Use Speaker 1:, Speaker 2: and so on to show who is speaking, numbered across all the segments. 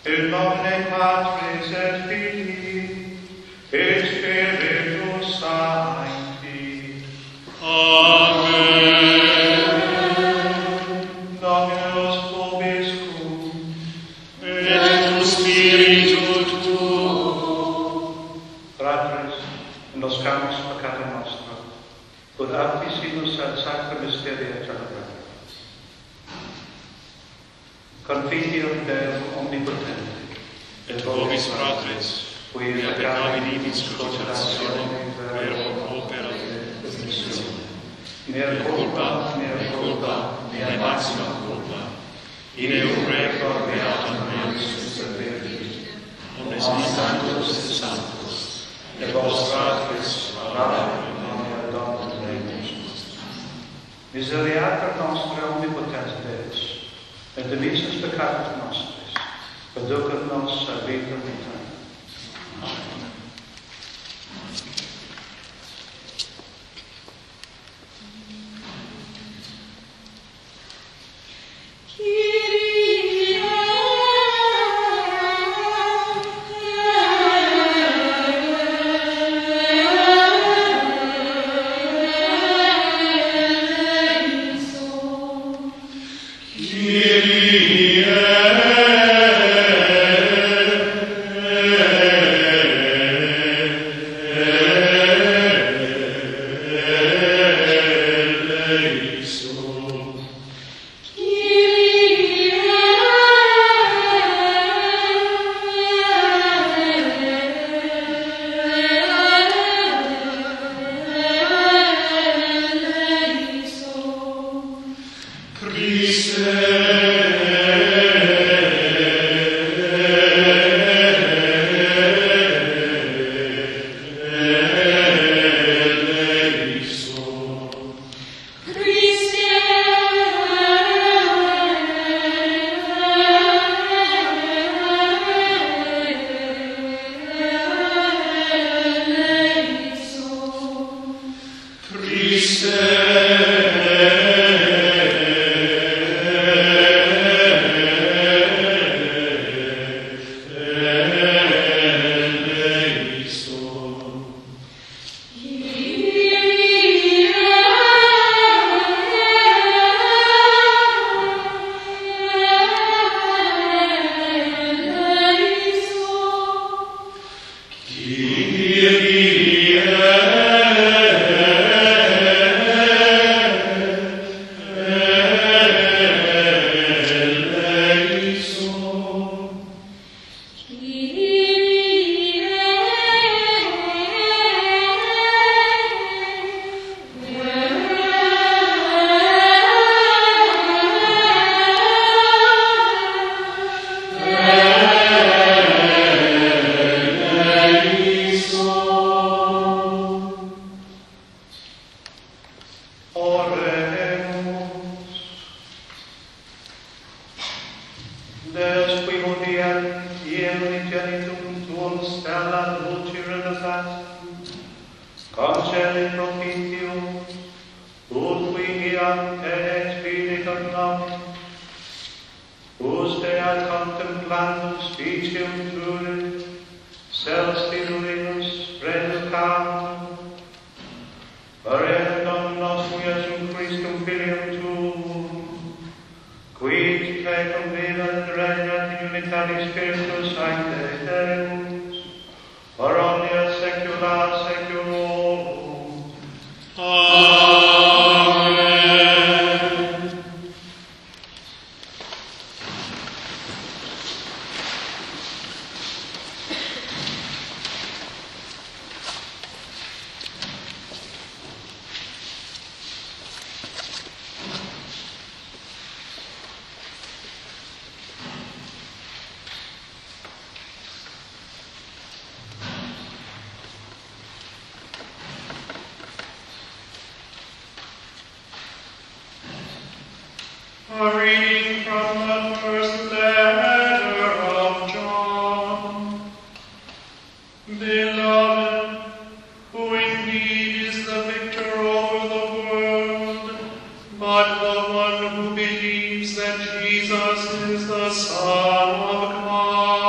Speaker 1: In nomine Patris et Filii et Spiritus Sancti.
Speaker 2: Amen.
Speaker 1: Dominus vobiscum.
Speaker 2: Et tu spiritu tuo.
Speaker 1: Fratres, nos peccata nostra, ut aptisimus ad sacra mysteria celebrare. Confidium Deum omnipotente,
Speaker 2: Et vobis fratres,
Speaker 1: qui
Speaker 2: via peccabilibus cogitatione, verbo opera, missione.
Speaker 1: mea culpa, mea maxima culpa, in eum beatum meus servere,
Speaker 2: Omnes sanctos et sanctos,
Speaker 1: et vos fratres, orare in nomine Domini. Miseriater nostra omnipotens Deus, et dimissus peccatus nostris, perducat nos ad vitam aeternam.
Speaker 2: Amen.
Speaker 3: A reading from the first letter of John. Beloved, who indeed is the victor over the world, but the one who believes that Jesus is the Son of God.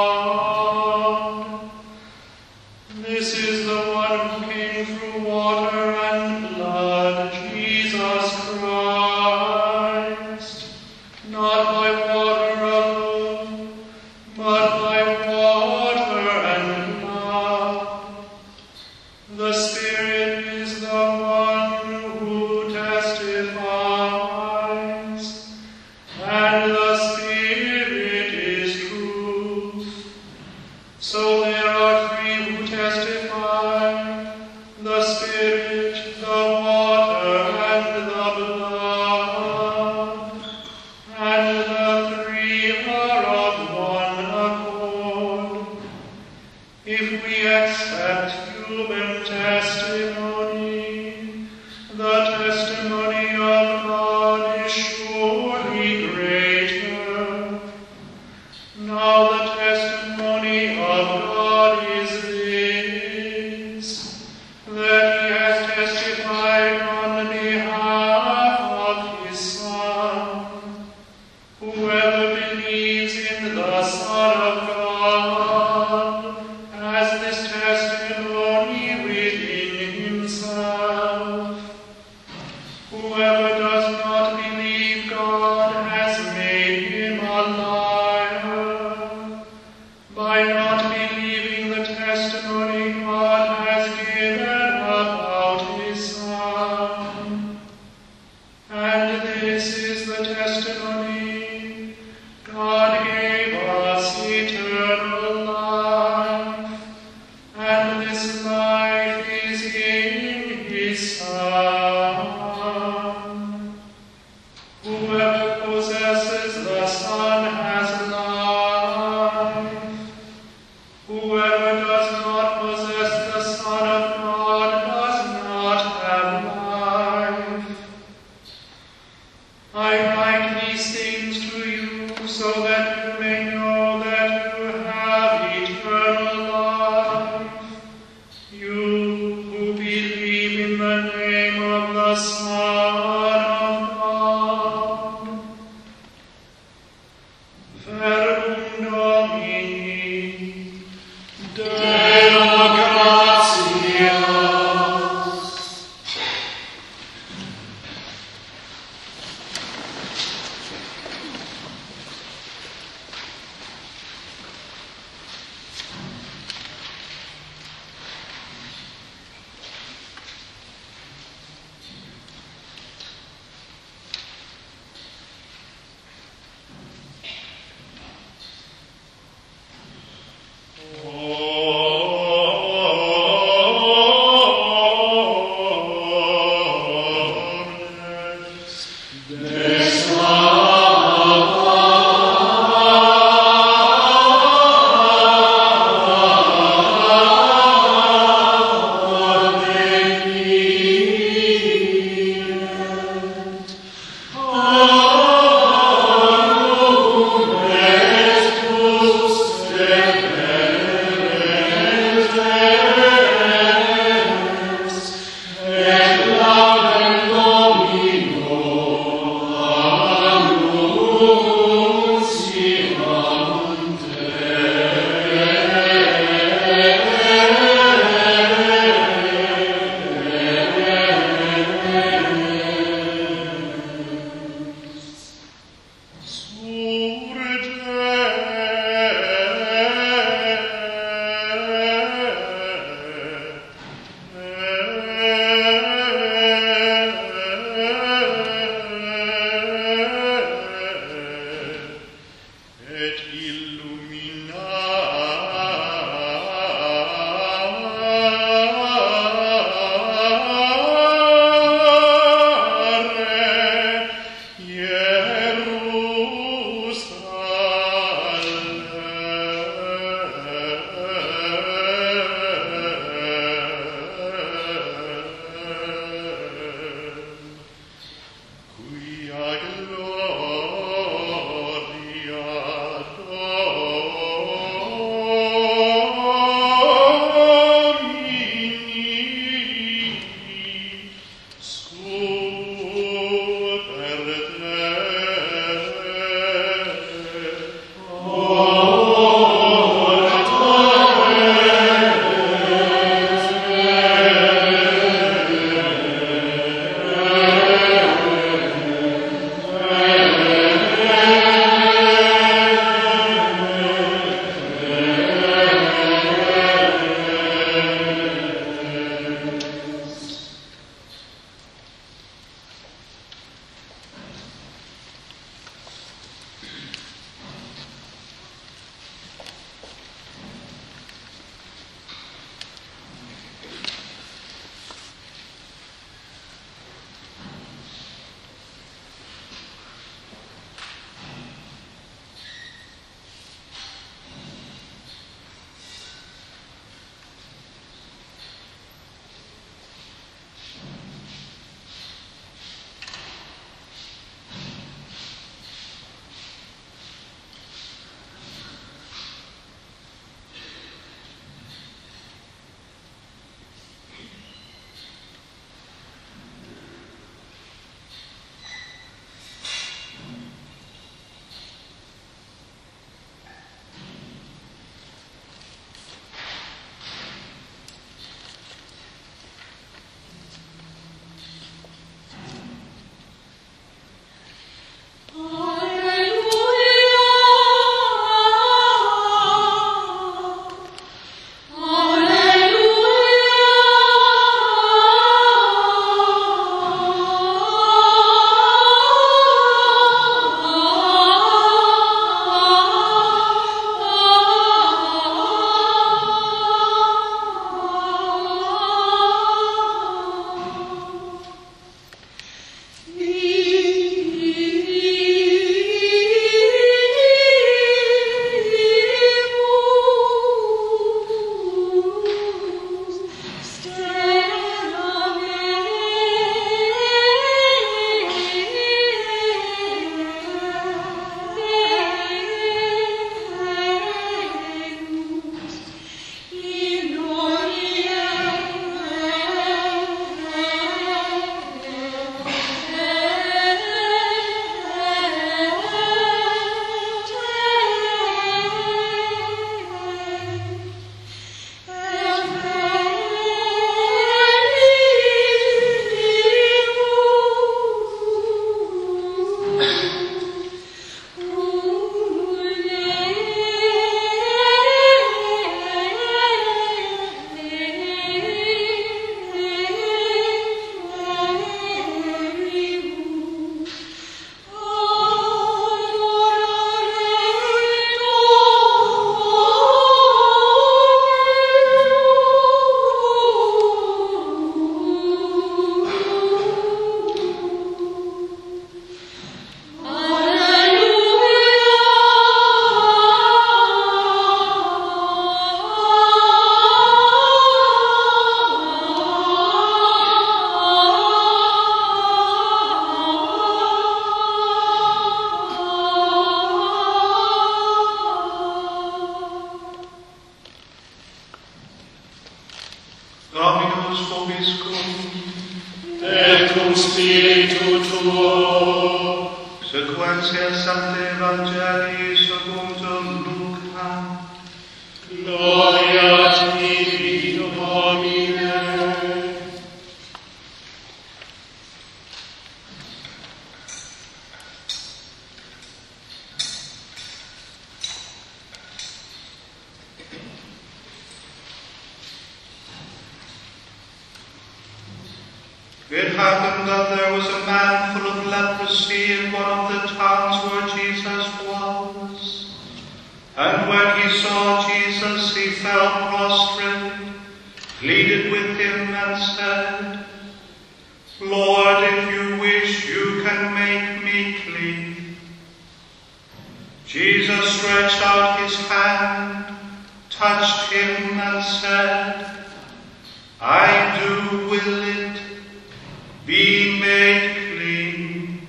Speaker 3: Now the testimony of God is this, that he has testified on behalf of his Son. Whoever believes in the Son of God has this testimony within himself. Whoever does not believe God has made him a liar, by not believing the testimony God has given about his Son. And this is the testimony: God gave us eternal Sanctus vobiscum.
Speaker 2: Et cum spiritu tuo.
Speaker 3: Sequentia Sancte Evangelii secundum Lucam.
Speaker 2: Gloria a tibi, Domine.
Speaker 3: It happened that there was a man full of leprosy in one of the towns where Jesus was. And when he saw Jesus, he fell prostrate, pleaded with him, and said, Lord, if you wish, you can make me clean. Jesus stretched out his hand, touched him, and said, I do will it. Be made clean.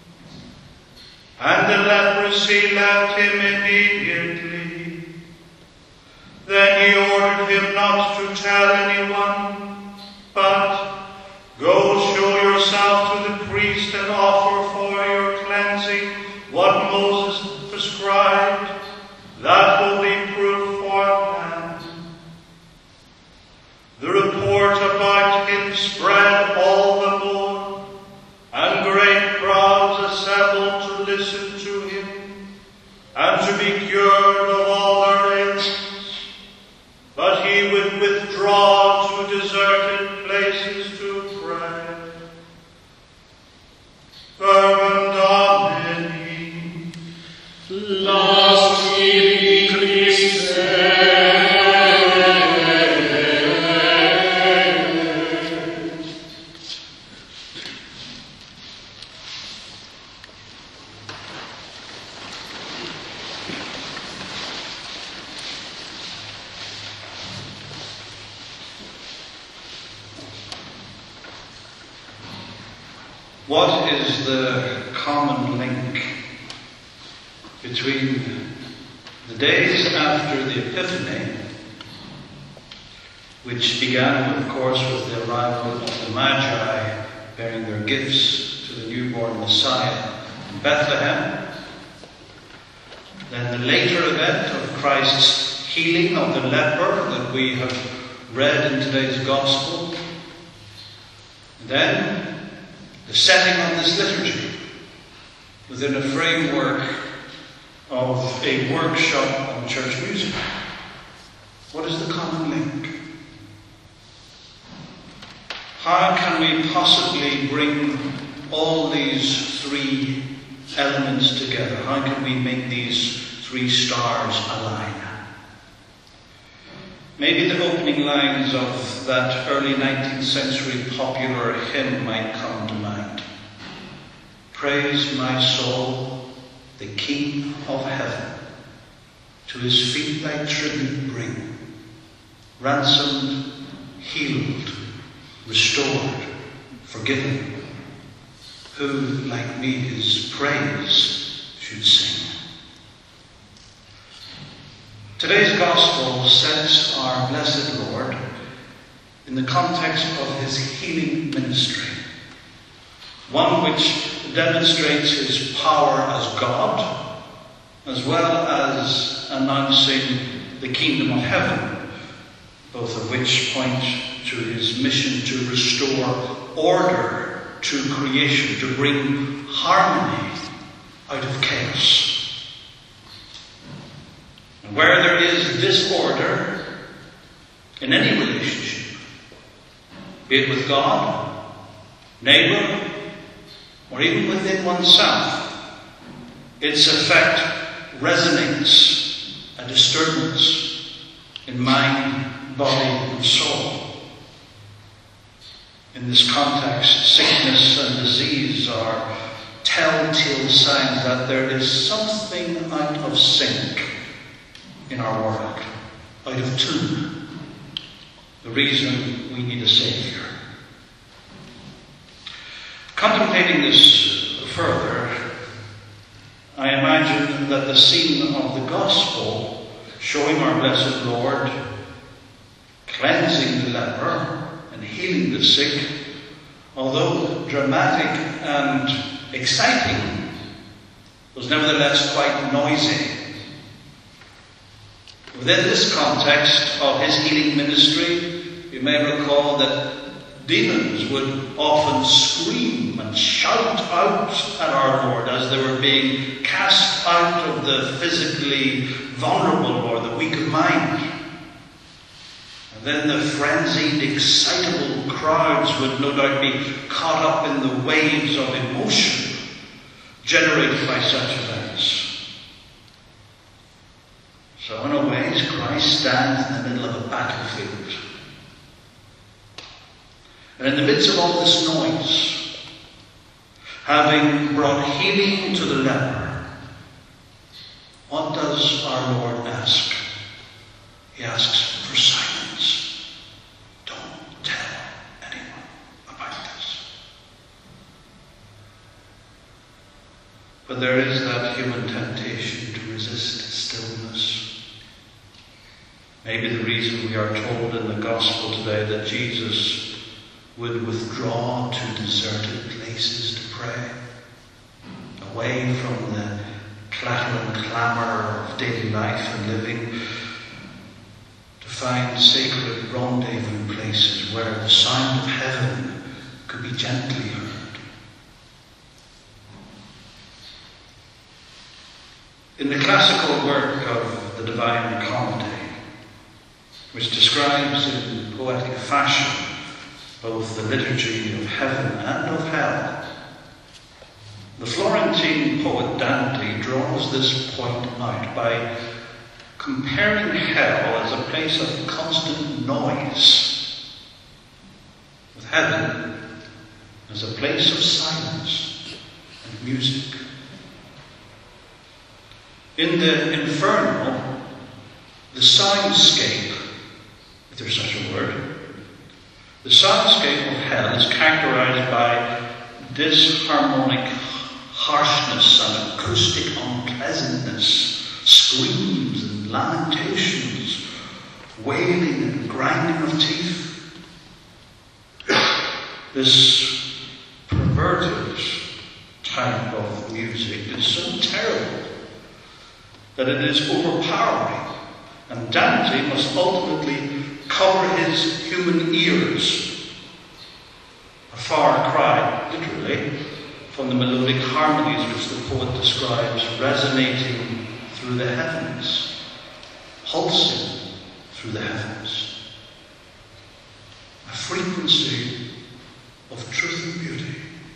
Speaker 3: And the leprosy left him immediately. Then he ordered him not to tell anyone, but go show yourself to the priest and offer for your cleansing what Moses prescribed. That will be proof for man. The report about him spread all the more, and great crowds assembled to listen to him, and to be cured of all their ailments. But he would withdraw to deserted places to pray. Fervent Domini.
Speaker 2: Laus tibi Christe.
Speaker 1: What is the common link between the days after the Epiphany, which began, of course, with the arrival of the Magi bearing their gifts to the newborn Messiah in Bethlehem, then the later event of Christ's healing of the leper that we have read in today's Gospel, and then the setting of this liturgy within a framework of a workshop on church music. What is the common link? How can we possibly bring all these three elements together? How can we make these three stars align? Maybe the opening lines of that early 19th century popular hymn might come to mind. Praise my soul, the King of heaven, to his feet thy tribute bring, ransomed, healed, restored, forgiven, who like me his praise should sing. Today's Gospel sets our blessed Lord in the context of his healing ministry, one which demonstrates his power as God, as well as announcing the kingdom of heaven, both of which point to his mission to restore order to creation, to bring harmony out of chaos. And where there is disorder in any relationship, be it with God, neighbor, or even within oneself, its effect resonates a disturbance in mind, body, and soul. In this context, sickness and disease are telltale signs that there is something out of sync in our world, out of tune. The reason we need a Saviour. Contemplating this further, I imagine that the scene of the Gospel showing our blessed Lord cleansing the leper and healing the sick, although dramatic and exciting, was nevertheless quite noisy. Within this context of his healing ministry, you may recall that demons would often scream and shout out at our Lord as they were being cast out of the physically vulnerable or the weak of mind. And then the frenzied, excitable crowds would no doubt be caught up in the waves of emotion generated by such events. So in a way, Christ stands in the middle of a battlefield. And in the midst of all this noise, having brought healing to the leper, what does our Lord ask? He asks for silence. Don't tell anyone about this. But there is that human temptation to resist stillness. Maybe the reason we are told in the Gospel today that Jesus would withdraw to deserted places to pray, away from the clatter and clamour of daily life and living, to find sacred rendezvous places where the sound of heaven could be gently heard. In the classical work of the Divine Comedy, which describes in poetic fashion both the liturgy of heaven and of hell, the Florentine poet Dante draws this point out by comparing hell as a place of constant noise with heaven as a place of silence and music. In the Inferno, the soundscape, if there's such a word, the soundscape of hell is characterized by disharmonic harshness and acoustic unpleasantness, screams and lamentations, wailing and grinding of teeth. This perverted type of music is so terrible that it is overpowering, and Dante must ultimately cover his human ears, a far cry, literally, from the melodic harmonies which the poet describes resonating through the heavens, pulsing through the heavens. A frequency of truth and beauty.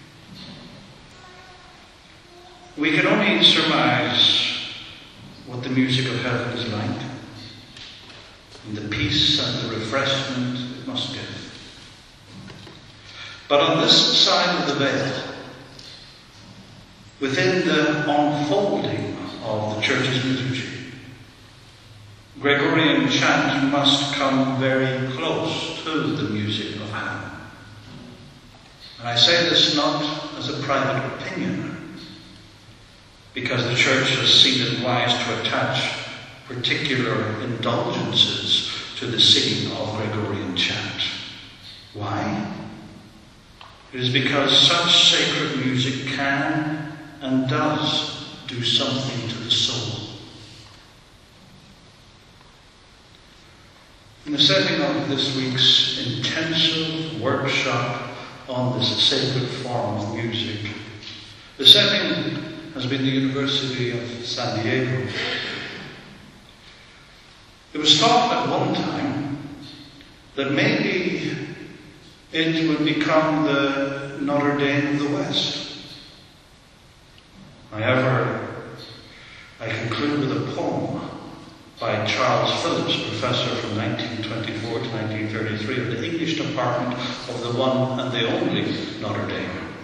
Speaker 1: We can only surmise what the music of heaven is like, and the peace and the refreshment it must give. But on this side of the veil, within the unfolding of the Church's liturgy, Gregorian chant must come very close to the music of heaven. And I say this not as a private opinion, because the Church has seen it wise to attach particular indulgences to the singing of Gregorian chant. Why? It is because such sacred music can and does do something to the soul. In the setting of this week's intensive workshop on this sacred form of music, the setting has been the University of San Diego. It was thought at one time that maybe it would become the Notre Dame of the West. However, I conclude with a poem by Charles Phillips, professor from 1924 to 1933 of the English department of the one and the only Notre Dame.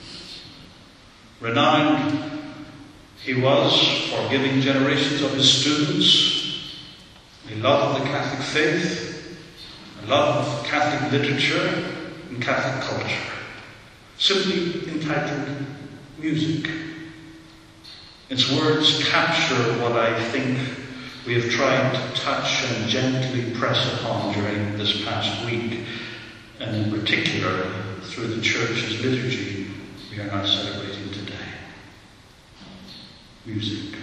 Speaker 1: Renowned he was for giving generations of his students a love of the Catholic faith, a love of Catholic literature and Catholic culture, simply entitled Music. Its words capture what I think we have tried to touch and gently press upon during this past week, and in particular through the Church's liturgy we are now celebrating today. Music.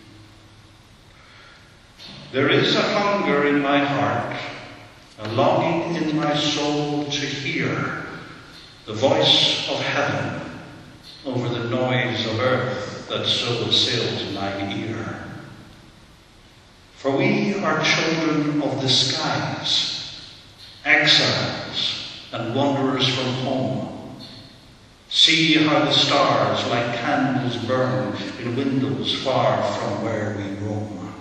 Speaker 1: There is a hunger in my heart, a longing in my soul to hear the voice of heaven over the noise of earth that so assails my ear. For we are children of the skies, exiles and wanderers from home. See how the stars like candles burn in windows far from where we roam.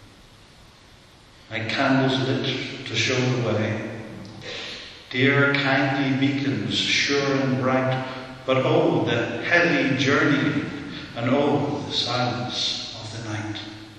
Speaker 1: Like candles lit to show the way, dear kindly beacons sure and bright, but oh, the heavy journey, and oh, the silence of the night.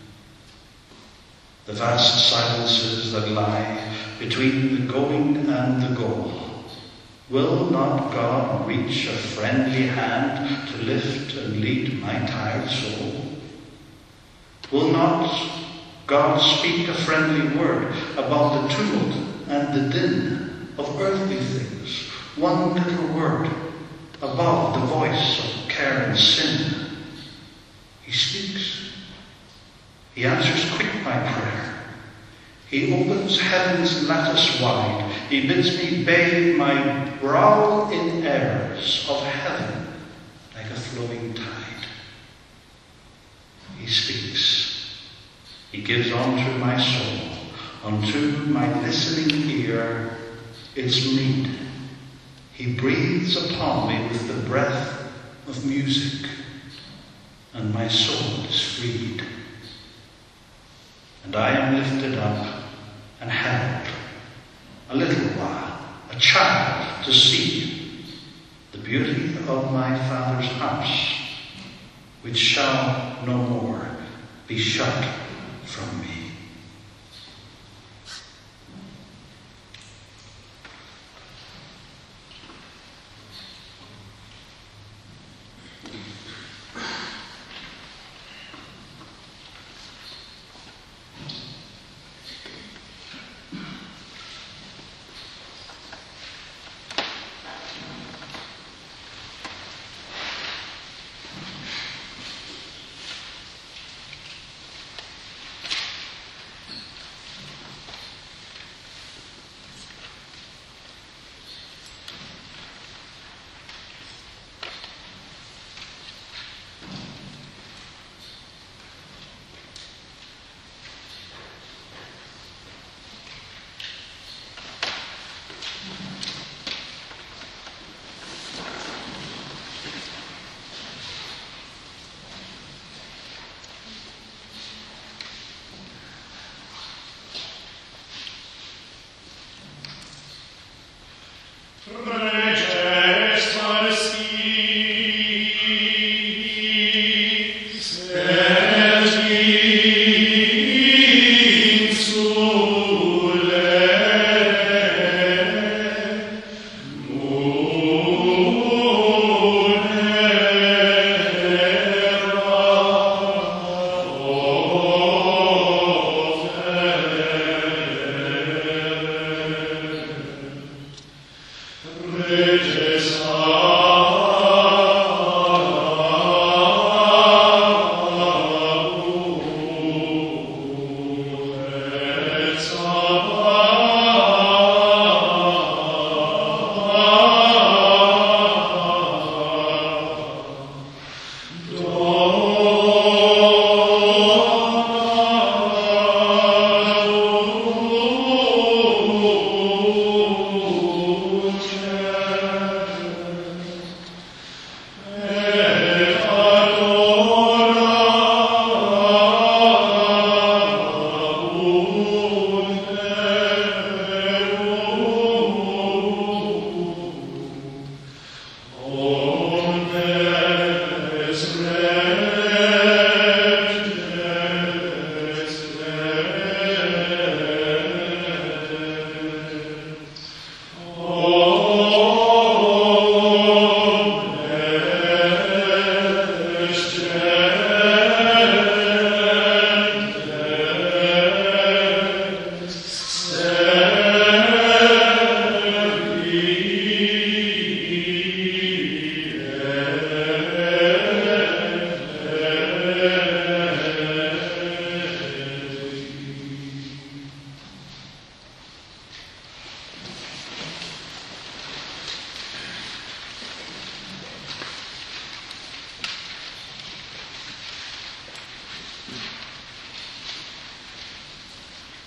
Speaker 1: The vast silences that lie between the going and the goal. Will not God reach a friendly hand to lift and lead my tired soul? Will not God speak a friendly word about the tumult and the din of earthly things? One little word above the voice of care and sin. He speaks. He answers quick my prayer. He opens heaven's lattice wide. He bids me bathe my brow in airs of heaven like a flowing tide. He speaks. He gives unto my soul, unto my listening ear, its meed. He breathes upon me with the breath of music, and my soul is freed. And I am lifted up and held a little while, a child, to see the beauty of my Father's house, which shall no more be shut from me.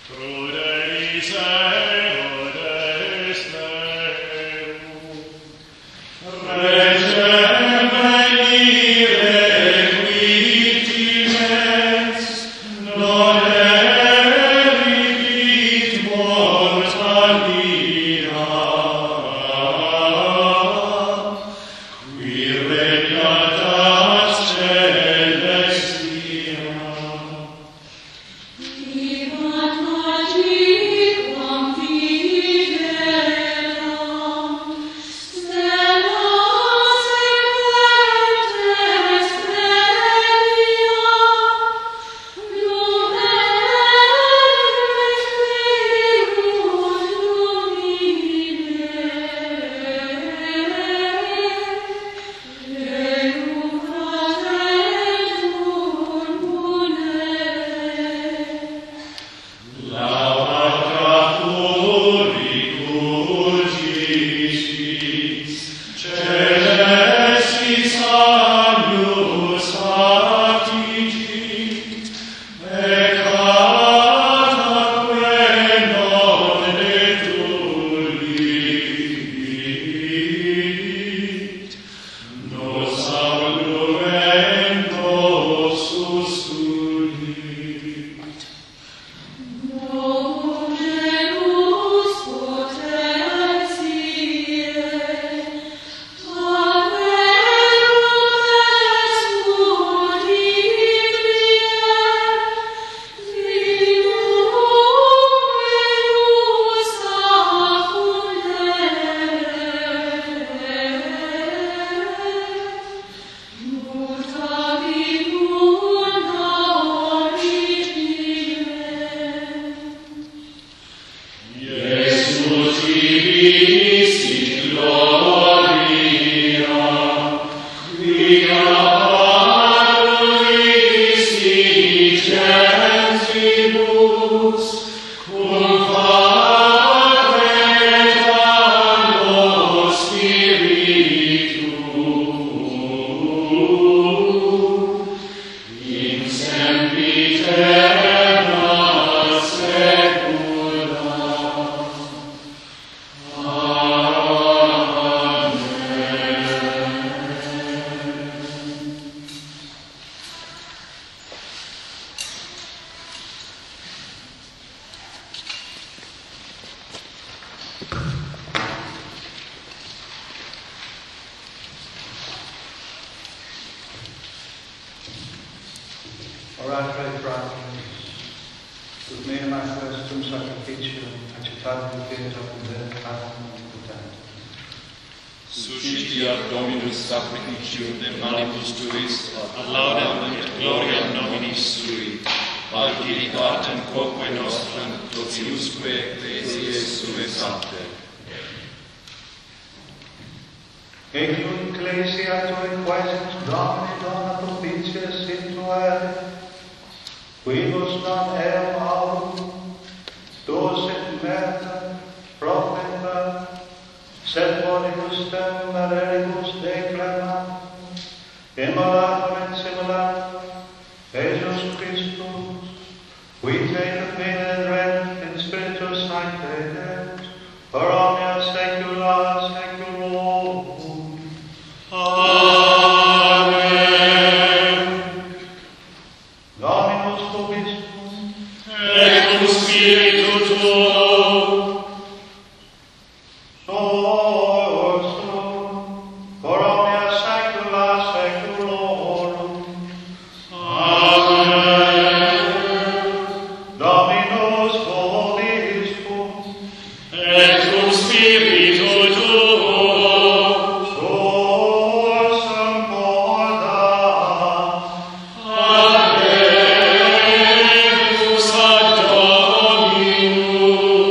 Speaker 1: Orate fratres, ut me questum sacrificium accettabile fiat acum potentis.
Speaker 4: Suscitiat Dominus sacrificium de manibus tuis,
Speaker 2: ad laudem et gloriam nominis sui,
Speaker 4: ad dignitate quoque nostrum totiusque ecclesiae sue sancte.
Speaker 1: Ecum ecclesia tui quaesus Domini dona propitias in tuere, quibus non eum aurum, dos et merta, profeta, sed bonibus tem mereribus declamatum, immolatum et simulatum, Jesus Christus, qui te domine rent in Spiritus Sancte Deus, per omnia saecula saeculorum.
Speaker 2: Amen.
Speaker 1: Dominus vobiscum,
Speaker 2: Et cum spiritu tuo,
Speaker 1: sorsum, per omnia saecula saeculorum.
Speaker 2: Amen.
Speaker 1: Dominus vobiscum,
Speaker 2: Et cum spiritu tuo,
Speaker 1: sorsum corda.
Speaker 2: Amen. Ad Dominum.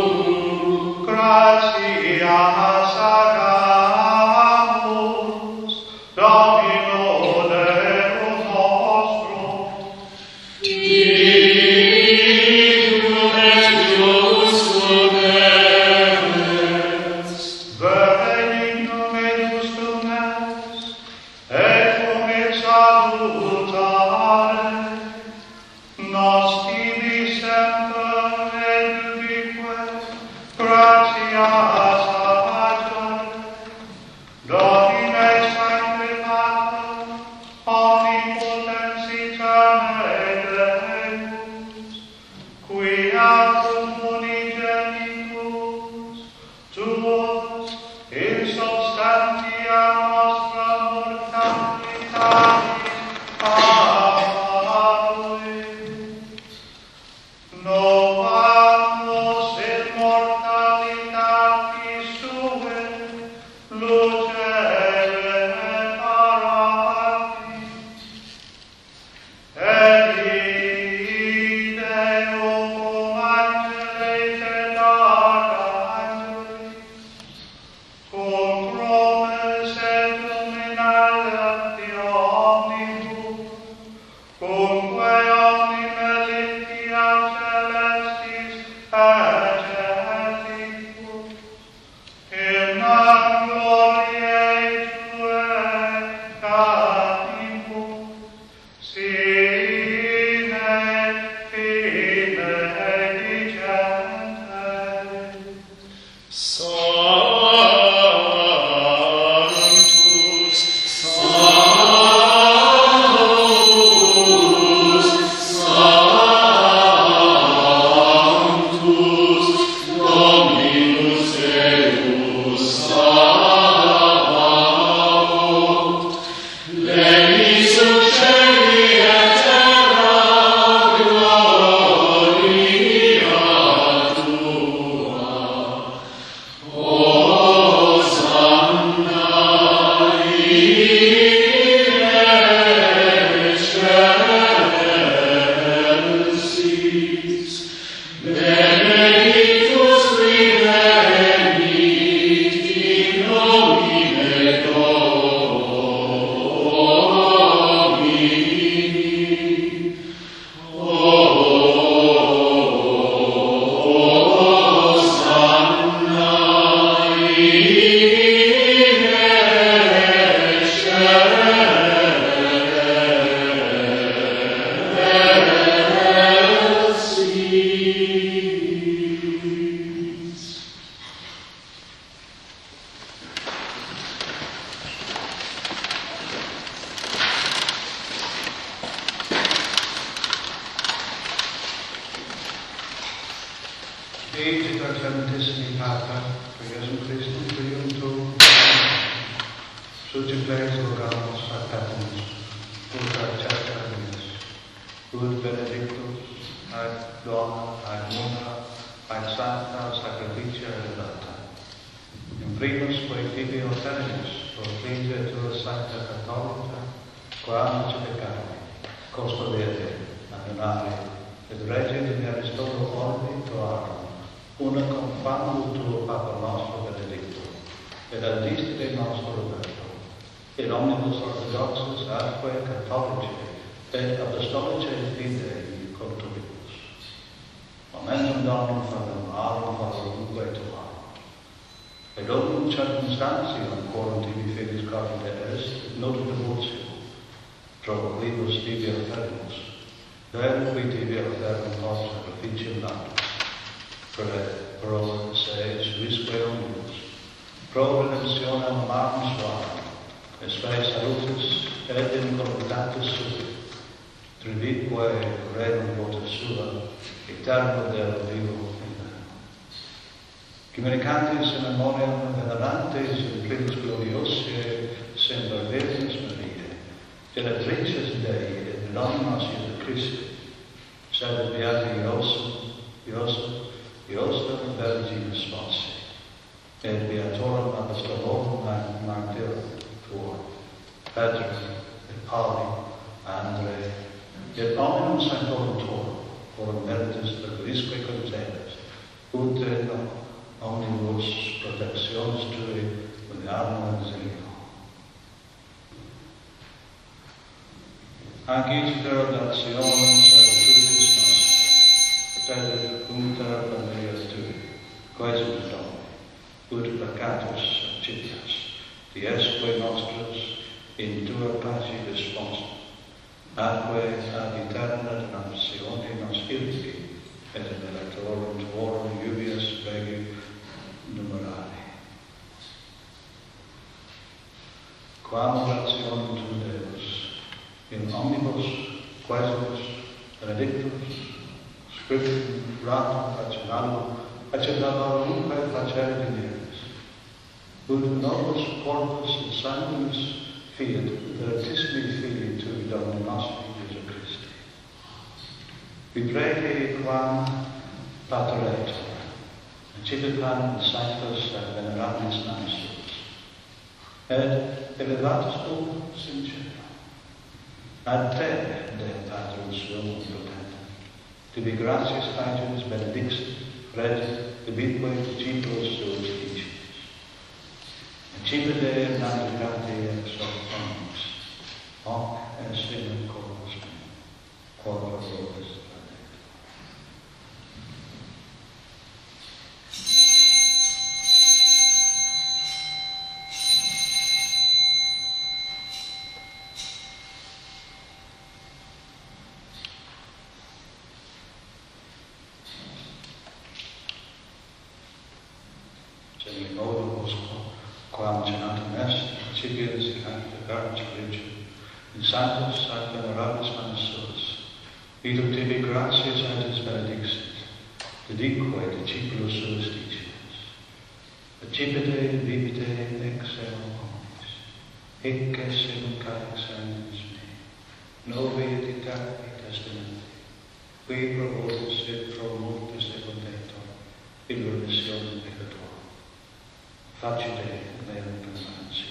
Speaker 1: Sed modus quam cenatum est, principiis in acta carnis collegium, in sanctus ac venerabis manus suos, vidum tibi gratias et benedixit, dedique discipulos suos diciens. Accipite vivite ex eo omnis, hic es caex animis mei, novi et itaque testamenti, qui pro vobis et pro multis econtentor, in remissionem peccatorum. Facite meum penitentiae.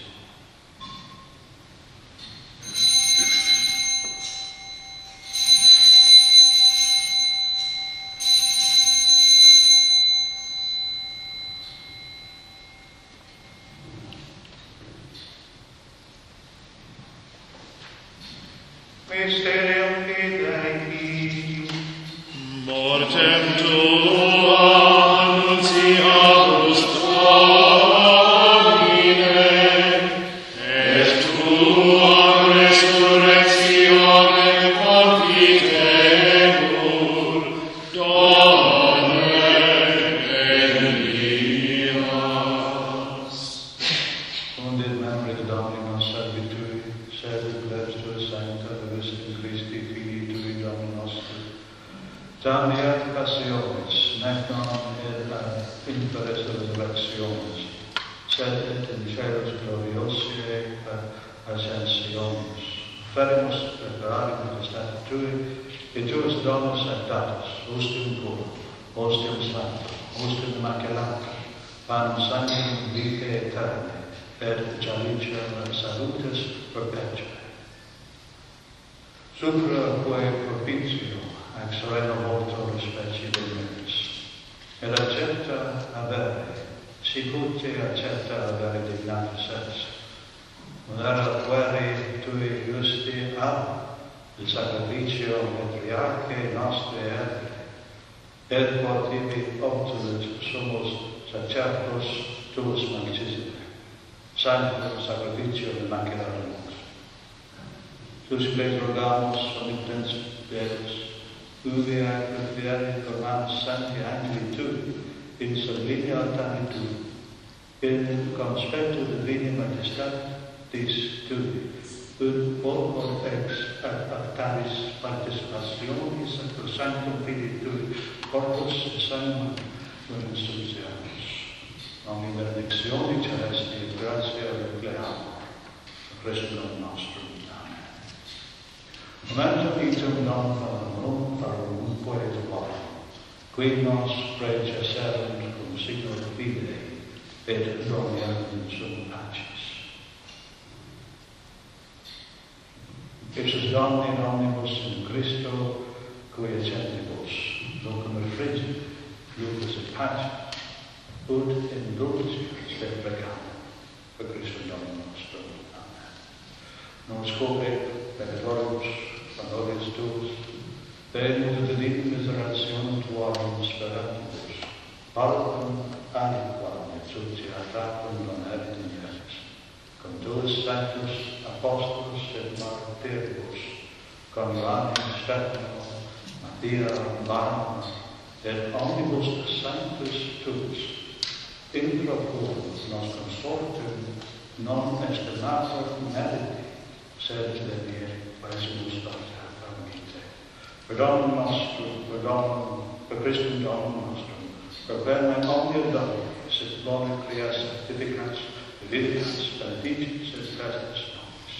Speaker 3: Mysterium Fidei.
Speaker 2: Mortem tuam annunciamus Domine, et tuam resurrectionem confitemur, Domine benedias.
Speaker 1: Unde membre Dominus servitui, sed plebistus sancta Christi Filii tui Domini nostri, damniat passiones, nec non et inferes resurrectiones, sed et in celos gloriosiae ascensiones. Ferimus preparare potestate tui, et tuus domus actatus, ostium purum, ostium sanctum, ostium immaculatum, panum sanctum vitae aeternae, et jalicium salutis perpetuae. Supra quae propitio ac sereno morto specie Deus, et accepta avere, sicute accepta avere dignatus est. Munera quere tui justi ab, il sacrificio patriarche nostri et quod tibi obtulit sumus sacerdos tuus Melchizedek, sanctum sacrificio immaculatum nostrum. Tus plex rogamus omnipotens Deus, ubi ac refieri comanus sancti angeli tui, in sublinia tanitum, in conspectu divini majestatis tui, ut volvor ex actavis participationis sacrosanctum Filii tui, corpus et sanguinem resurrectionis. Omni benedictione celesti et gratia recleamur, Christum nostrum. Amen. Momentum itum non farum poet quorum, qui nos preceserunt cum signo Fidei, et promiarum sum pacis. Ipsus Domini in omnibus in Christo, qui accentibus, lucum refrigit, lucus et pacis, ut in dulcis et precamur, per Christum Domini nostrum. Amen. Nos cope, benedoribus, honoris tuus, venus et divina miserationem tuarum speratibus, parvum aliquam et societatem non erit in Iesus, cum tuus sanctus apostolus et martyribus, cum Ioannis Stephanos, Matthias Barnabas, et omnibus sanctus tuus, intra quum nos consortum non estimator meriti, sed venire quaesimus docta formite. Per Dominum nostrum, per Christum Dominum nostrum, per bene omnia Domini, sit bone creas sanctificans, vivificans, benedicens et festus nobis.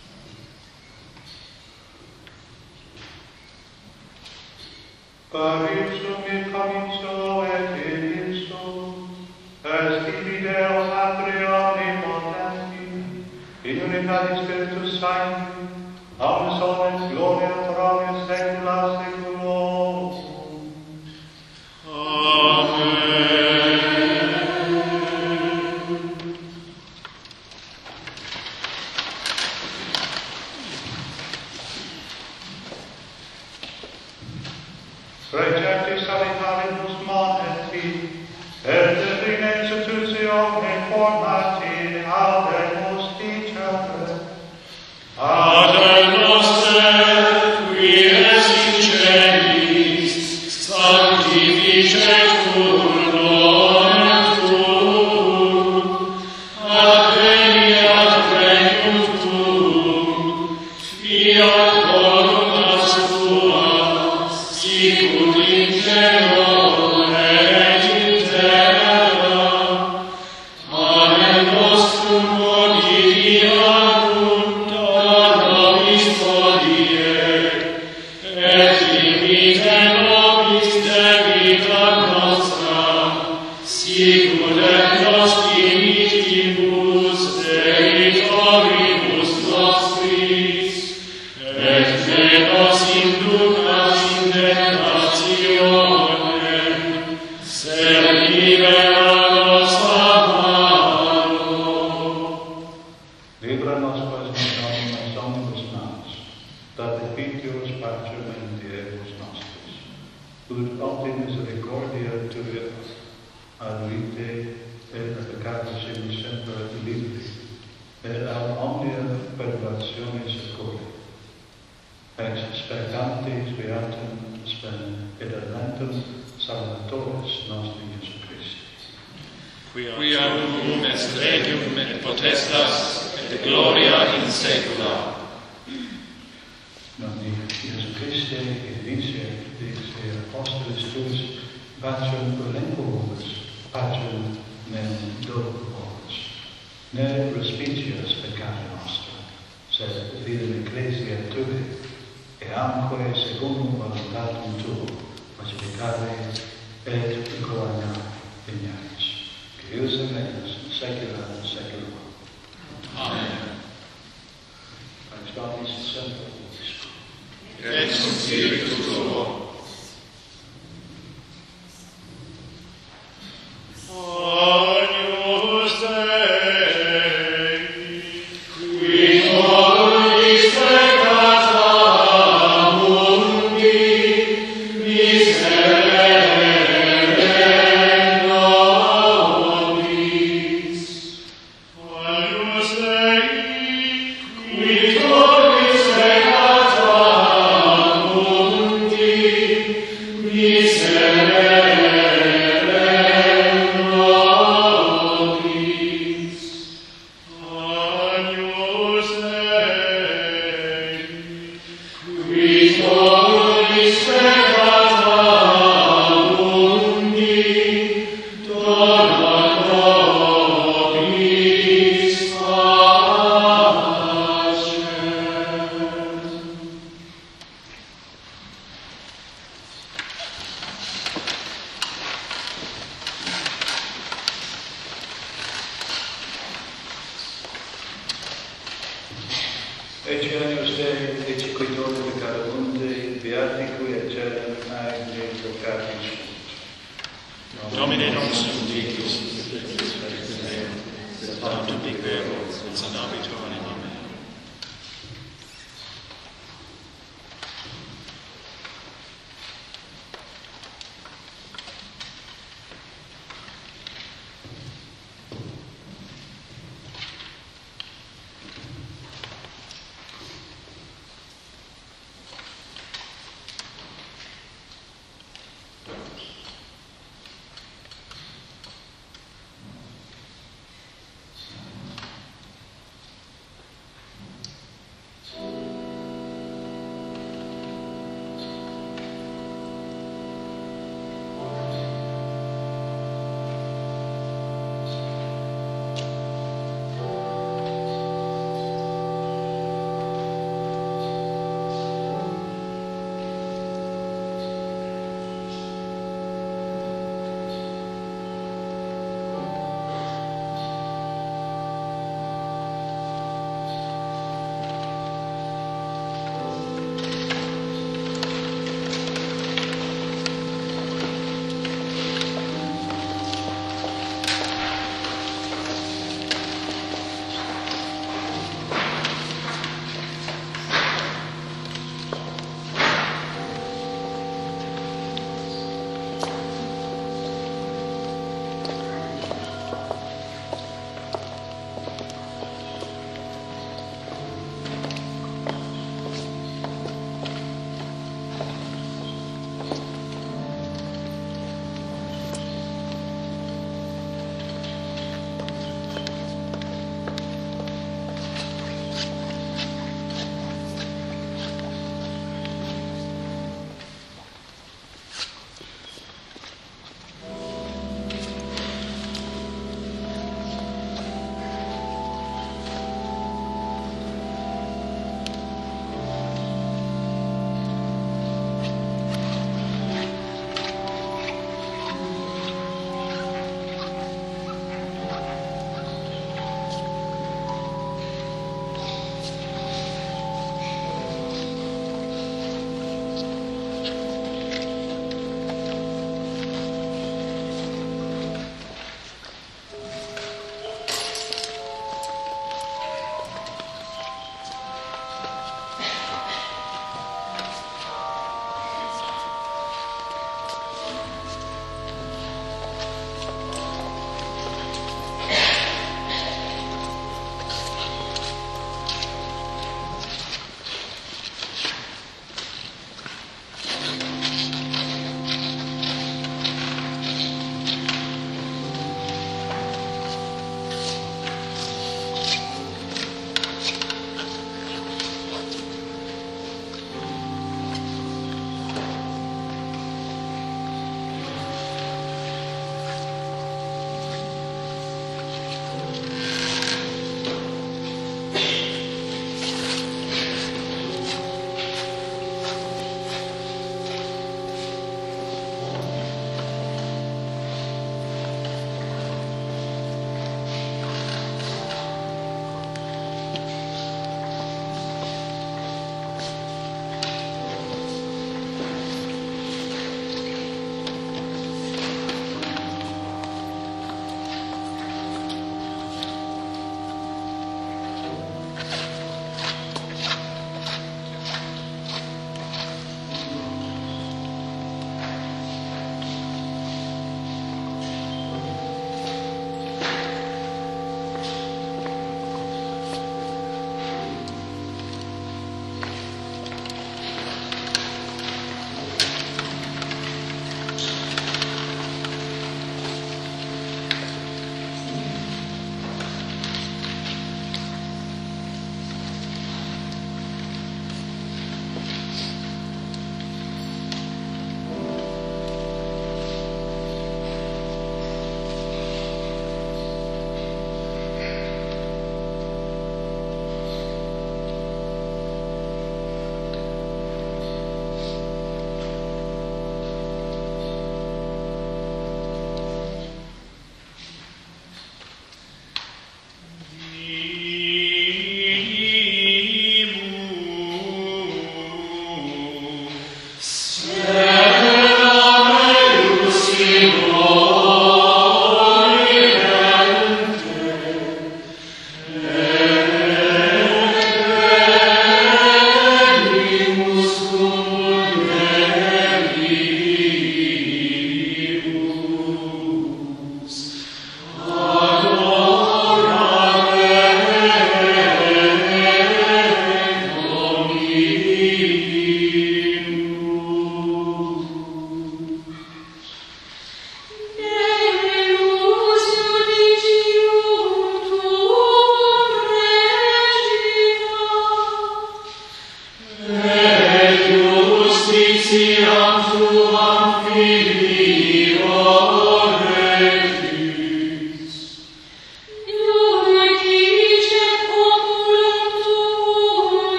Speaker 3: Per ipsum et comincio et in ipsum, est tibi Deo Patria omnipotenti, in unitatis Spiritus Sancti, omnes omnes gloria pro omnes saecula saeculorum. Recepti salitaribus moneti, et in institutione formati ad nos dicere. Ad nos
Speaker 4: Sicut et nos dimitibus deitoribus nostris, et ne nos inducas in tentationem, sed libera nos a malo.
Speaker 1: Libra nos quas nos omnibus mals, dat defitius pacem in diebus nostris, ut opti misericordia tuia ad vitae et ad peccatis semper liberi, et ad omnia perversione securi. Ex spectantes beatum spem et adventum salvatoris nostri Iesu Christi.
Speaker 4: Quia unum est regnum et potestas et gloria in saecula.
Speaker 1: Noni Iesu Christe initia dixi apostolis tuis pacem volenquibus, pacem nem doloribus. Ne respicias peccata nostra, sed fidem ecclesia tui, eamque secundum voluntatem tuum, pacificare et coronare ignaris. Deus et regnus in saecula saeculorum.
Speaker 4: Amen.
Speaker 1: Pax Domini sit semper vobiscum.
Speaker 4: Et cum spiritu tuo. Agnus Dei, qui tollis peccata mundi, miserere nobis. Agnus Dei, qui tollis peccata mundi,
Speaker 1: Ecce agnus Dei, ecce qui tollit peccata mundi, beati qui et celum agne peccatis sunt.
Speaker 4: Domine non sum dicus, tantum dicero, et sanabitur anima mea.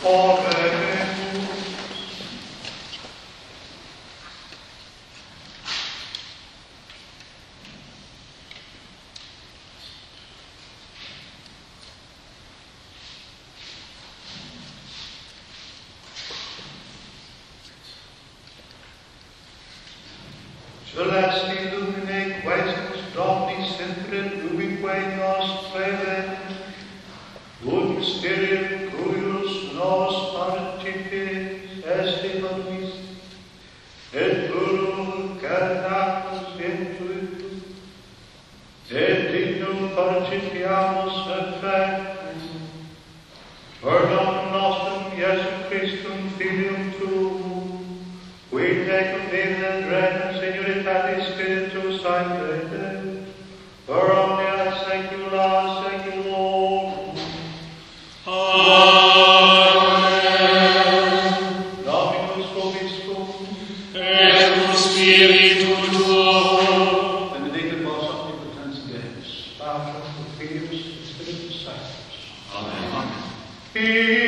Speaker 3: Celesti lumine questus Domini sempre ubique nos plebe, ut Spirit cuius nos participes est evaluis, et purum caritatis intuitus, et dignum participiamus effectum, per nomen nostrum Iesum Christum Filium Tuum, qui tecum vive et regnum Signioritatis Spiritus Sancte, per omnia saecula saeculorum.
Speaker 4: Amen.
Speaker 3: Dominus vobiscum,
Speaker 4: Et cum spiritu tuo.
Speaker 1: Benedictus vos omnipotens Deus, Patris et Filius et Spiritus Sanctus.
Speaker 2: Amen.
Speaker 3: He